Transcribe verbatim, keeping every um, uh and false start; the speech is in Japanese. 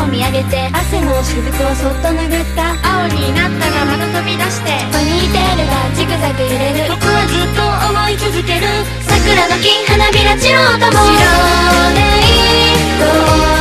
見上げて汗のしぶくをそっと拭った青になったらまた飛び出してポニーテールがジグザグ揺れる僕はずっと思い続ける桜の木花びら散ろうとも白でいい